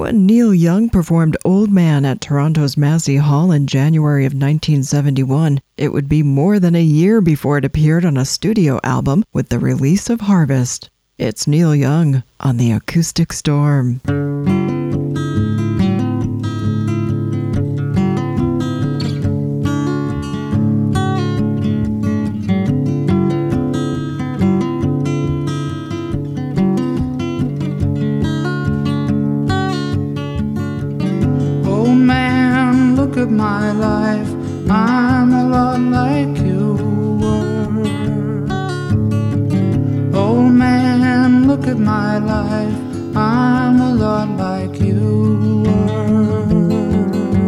When Neil Young performed Old Man at Toronto's Massey Hall in January of 1971, it would be more than a year before it appeared on a studio album with the release of Harvest. It's Neil Young on The Acoustic Storm. My life, I'm a lot like you were. Oh man, look at my life, I'm a lot like you were.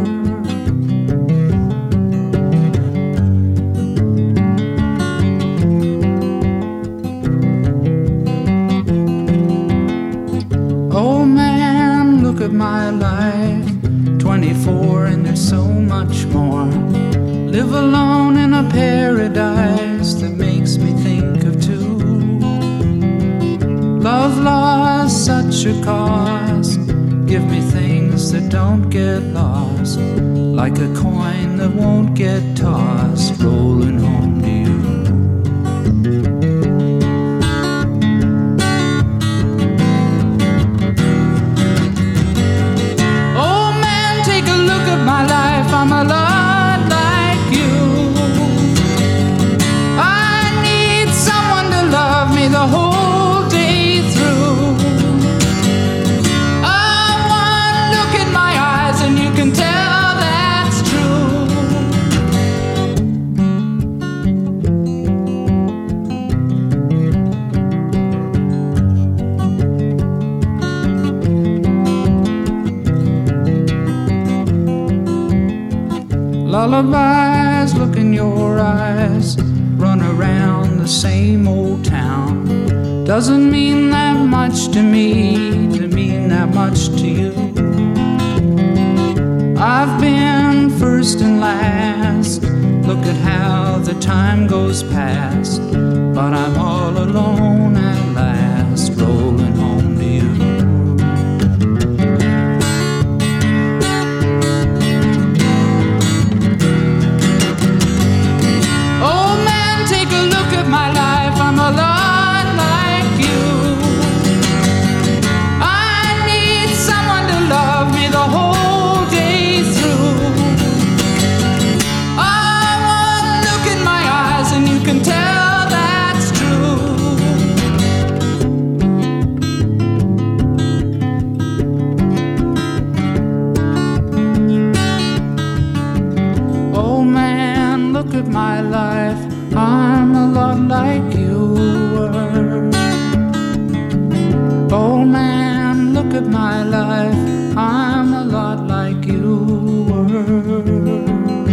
Oh man, look at my life, 24 and there's so much more. Live alone in a paradise that makes me think of two. Love lost such a cost. Give me things that don't get lost, like a coin that won't get tossed, rolling home to you. My life, I'm a lot like you. I need someone to love me the whole day through. One look in my eyes and you can tell that's true. Lullabies look in your eyes, run around the same old town. Doesn't mean that much to me, to mean that much to you. I've been first and last, look at how the time goes past. But I'm all alone at last, rolling home to you. My life, I'm a lot like you. I need someone to love me the whole day through. One look in my eyes and you can tell that's true. Oh man, look at my life, I'm a lot like you were. Oh man, look at my life, I'm a lot like you were.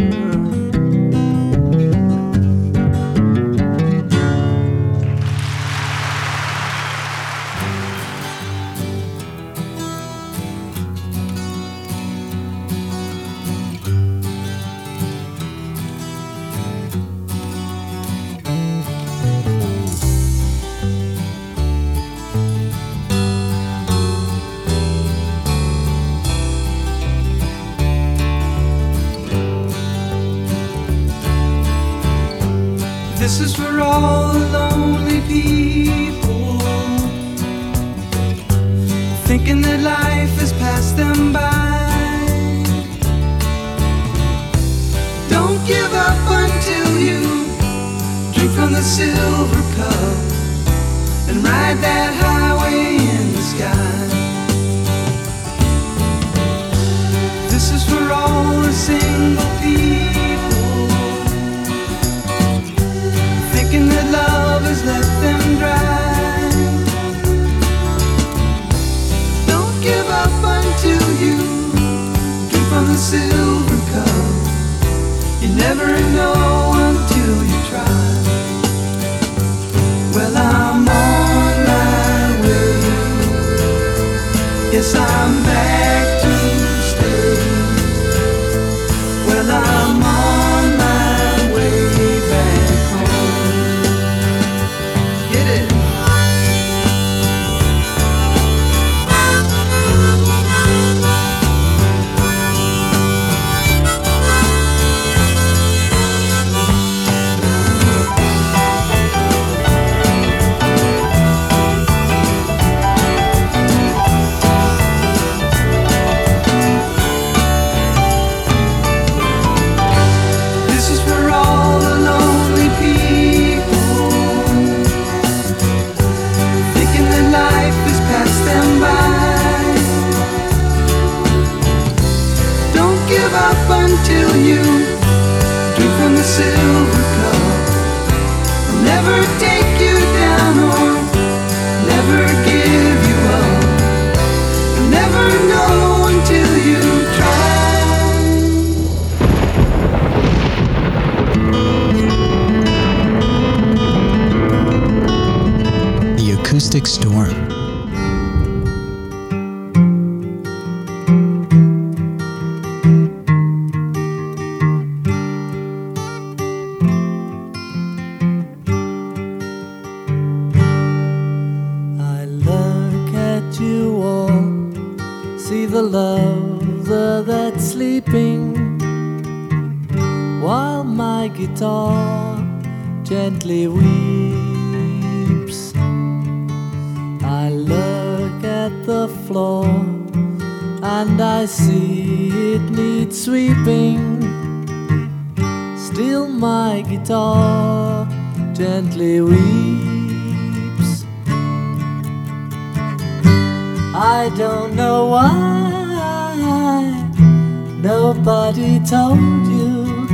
This is for all the lonely people, thinking that life has passed them by. Don't give up until you drink from the silver cup and ride that highway in the sky. This is for all the single people, thinking that love has left them dry. Don't give up until you drink from the silver cup. You never know until you try. Well, I'm on my way. Yes, I'm back to stay. Well, I'm on my way back home. Get it? silver cup. I'll never take you down or never give you up. You'll never know until you try. The Acoustic Storm. The lover that's sleeping while my guitar gently weeps. I look at the floor and I see it needs sweeping. Still my guitar gently weeps. I don't know why nobody told you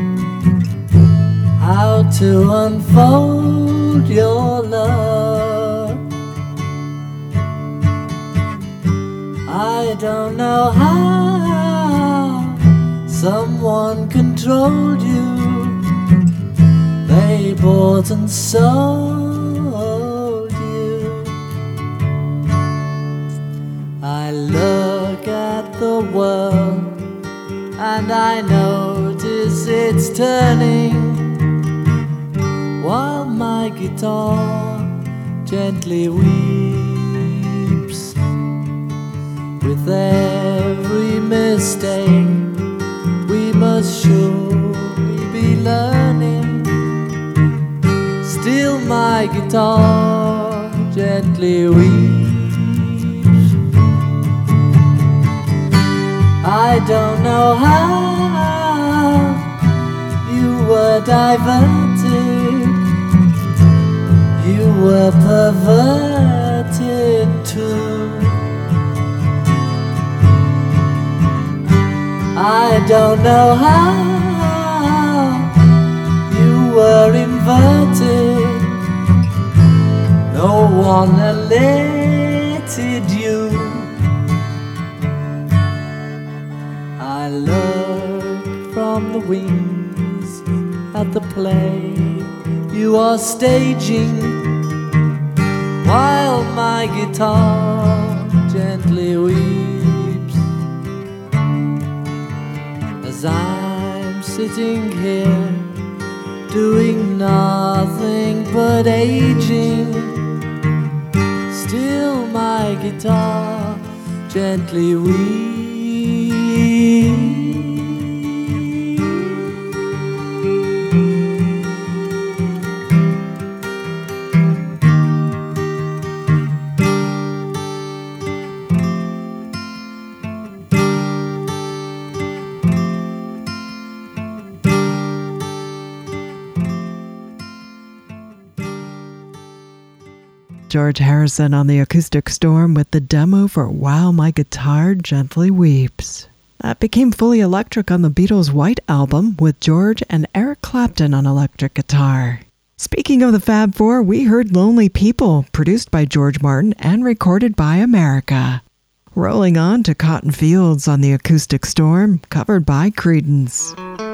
how to unfold your love. I don't know how someone controlled you. They bought and sold you. I look at the world and I notice it's turning while my guitar gently weeps. With every mistake we must surely be learning. Still my guitar gently weeps. I don't know how you were diverted, you were perverted too. I don't know how you were inverted, no one alerted you. I look from the wings at the play you are staging, while my guitar gently weeps. As I'm sitting here doing nothing but aging, still my guitar gently weeps. George Harrison on the Acoustic Storm with the demo for While My Guitar Gently Weeps. That became fully electric on the Beatles' White Album with George and Eric Clapton on electric guitar. Speaking of the Fab Four, we heard Lonely People, produced by George Martin and recorded by America. Rolling on to Cotton Fields on the Acoustic Storm, covered by Creedence.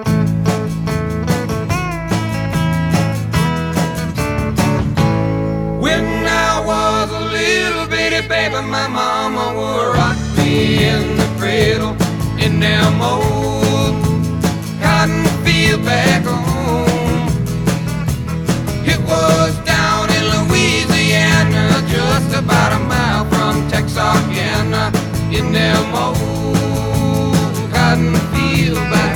Baby, my mama would rock me in the cradle in them old cotton field back home. It was down in Louisiana, just about a mile from Texarkana, in them old cotton field back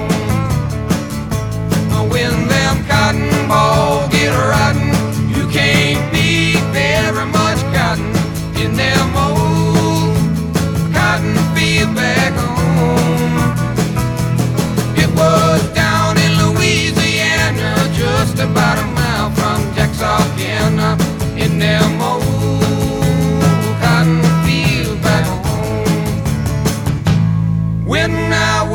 home. When them cotton balls get rotten, you can't be very much cotton in them old cotton field back home. It was down in Louisiana, just about a mile from Texarkana, in them old cotton field back home. When I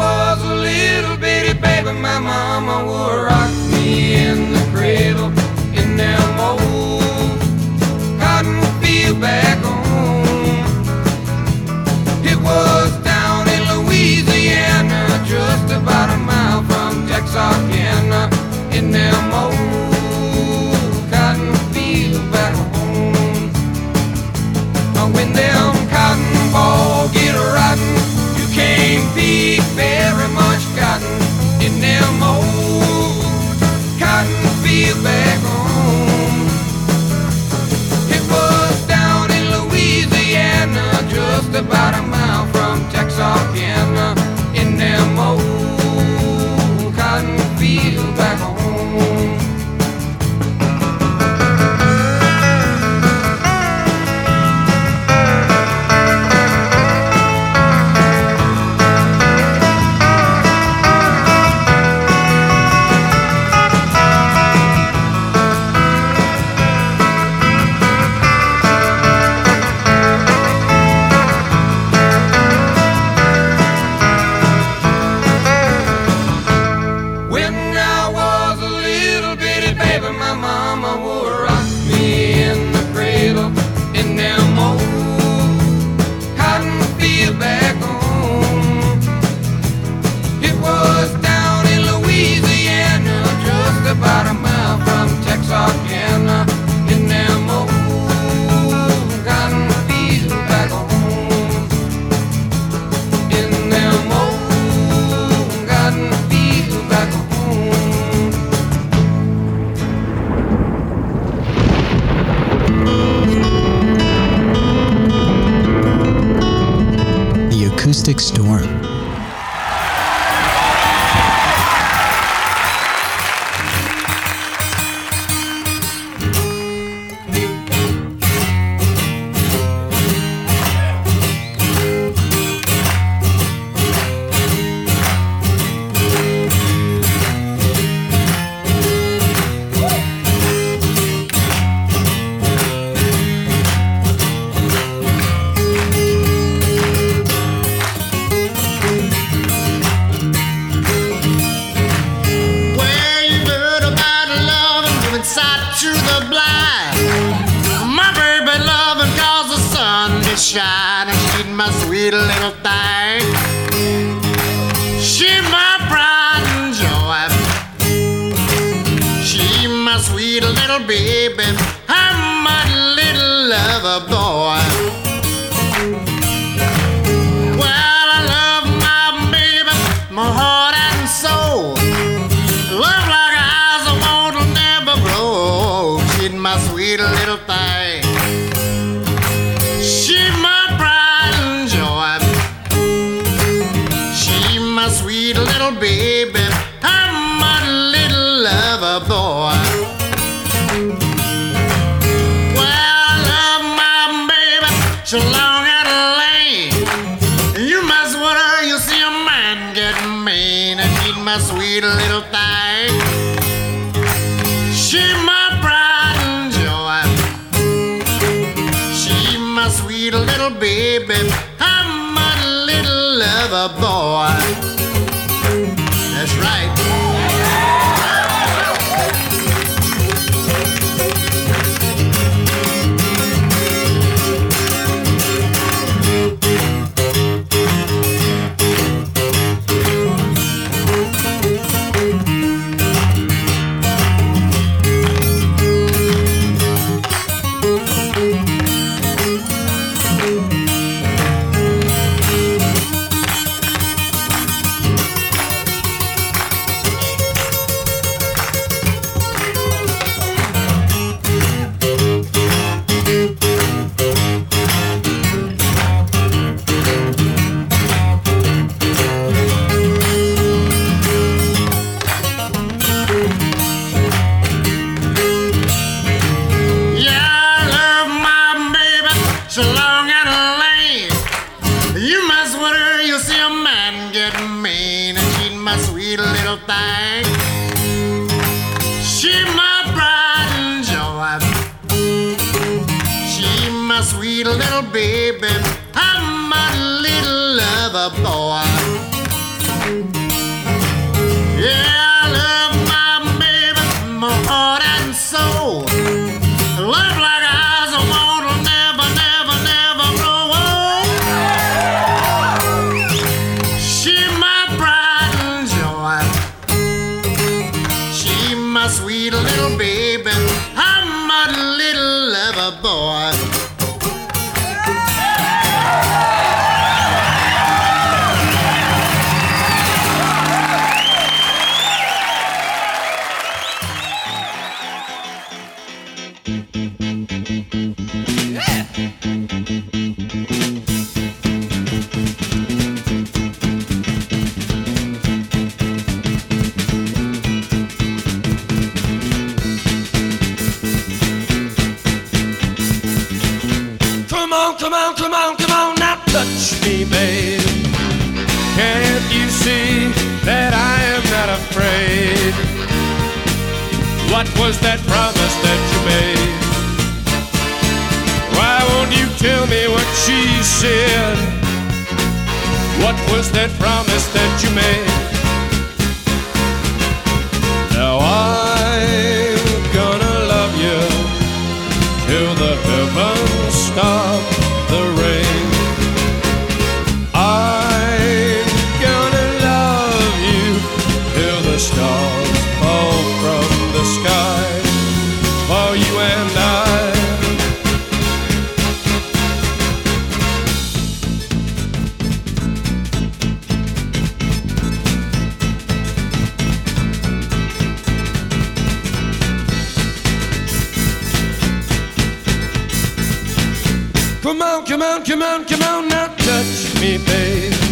Acoustic Storm. Shine and she's my sweet little thing. She my pride and joy. She my sweet little baby. I'm my little lover boy. Well, I love my baby, my heart and soul. Love like eyes I won't never grow. She's my sweet little thing. She my pride and joy. She my sweet little baby. I'm my little lover boy. Well, I love my baby so long and lane. You must wonder you see a man get mean and she's my sweet little thing. She my pride and joy. She my sweet little baby. I'm a little lover boy. That's right. Sweet little baby, I'm my little lover boy. Yeah, I love my baby, my heart and soul. Love like eyes I won't never, never, never grow old. She my pride and joy. She my sweet little baby, I'm my little lover boy. Come on, now touch me, babe. Can't you see that I am not afraid? What was that promise that you made? Why won't you tell me what she said? What was that promise that you made? Now I'm gonna love you till the heavens stop the rain. I'm gonna love you till the stars fall from the sky for you and I. Come on, now touch me, babe.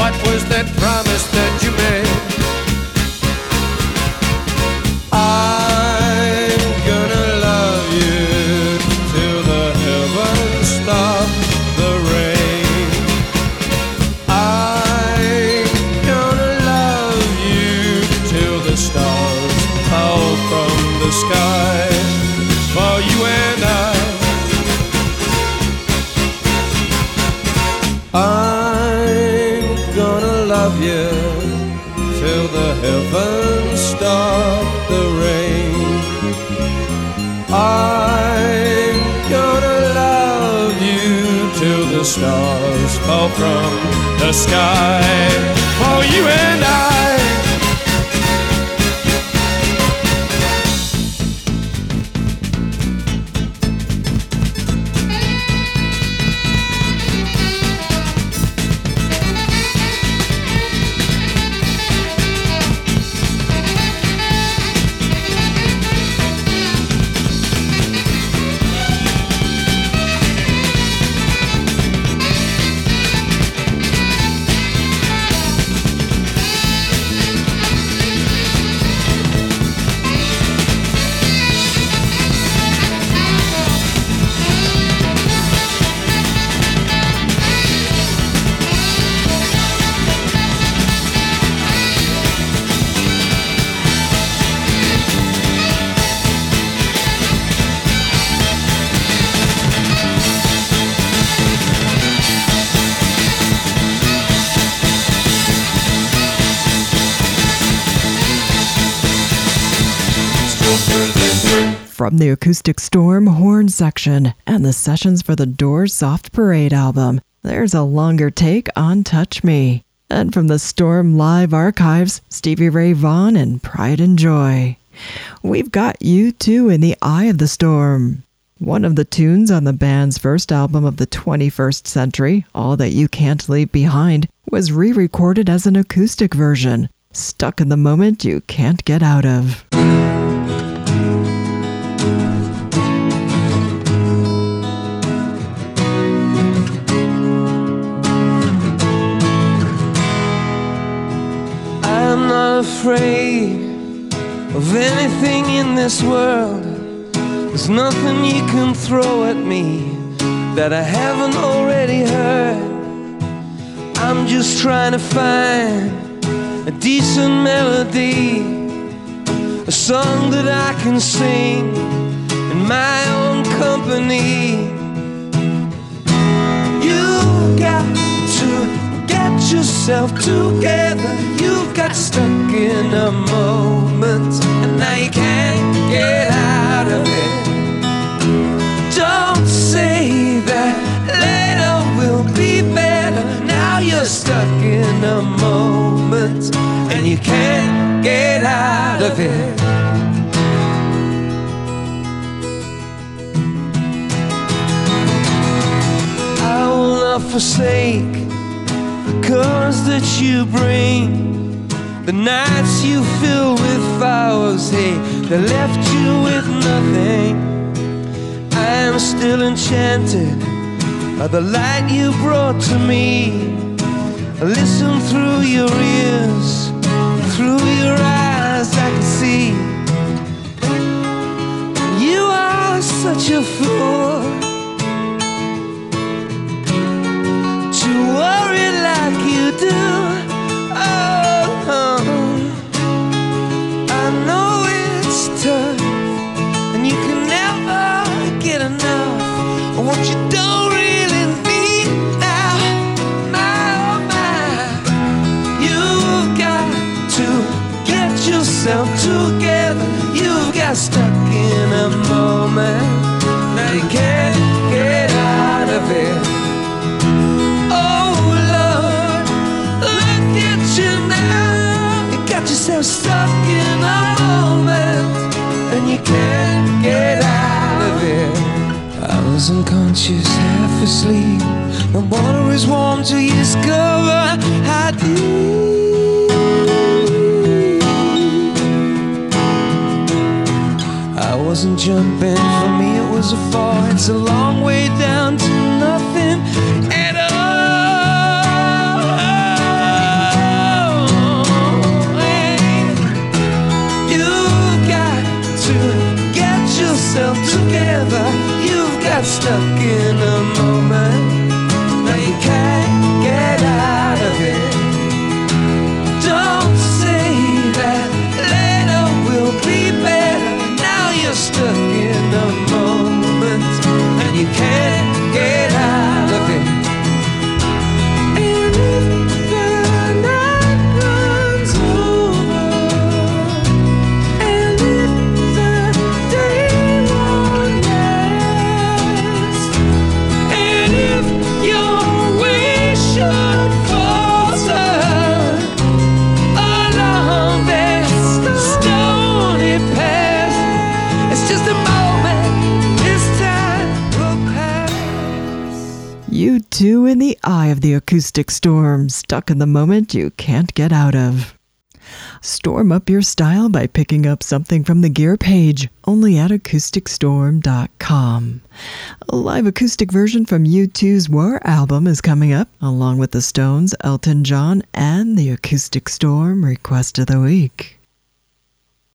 What was that promise that you made? I'm gonna love you till the heavens stop the rain. I'm gonna love you till the stars fall from the sky for you and I. I'm gonna love you till the heavens stop the rain. I'm gonna love you till the stars fall from the sky for you and I. From the Acoustic Storm horn section and the sessions for the Doors Soft Parade album, there's a longer take on Touch Me. And from the Storm Live archives, Stevie Ray Vaughan and Pride and Joy. We've got U2 in the Eye of the Storm. One of the tunes on the band's first album of the 21st century, All That You Can't Leave Behind, was re-recorded as an acoustic version, Stuck in the Moment You Can't Get Out of. I'm not afraid of anything in this world. There's nothing you can throw at me that I haven't already heard. I'm just trying to find a decent melody, a song that I can sing in my own company. You got to get yourself together. You got stuck in a moment and now you can't get out of it. Don't say that later will be better. Now you're stuck in a moment and you can't get out of it. I will not forsake the colors that you bring, the nights you fill with flowers, hey, that left you with nothing. I am still enchanted by the light you brought to me. I listen through your ears, through your eyes I can see. You are such a fool to worry like you do. Oh, I know it's tough and you can never get enough of what you don't really need now. My, oh my, you've got to get yourself together. You've got stuck in a moment, now you can't get out of it. Oh Lord, look at you now. You got yourself stuck in a moment and you can't get out of it. I was unconscious, half asleep. The water is warm till you discover how deep. I wasn't jumping, for me it was a fall. It's a long way down to nothing at all. eye of the acoustic storm, stuck in the moment you can't get out of. Storm up your style by picking up something from the gear page, only at acousticstorm.com. A live acoustic version from U2's War album is coming up, along with the Stones, Elton John, and the Acoustic Storm Request of the Week.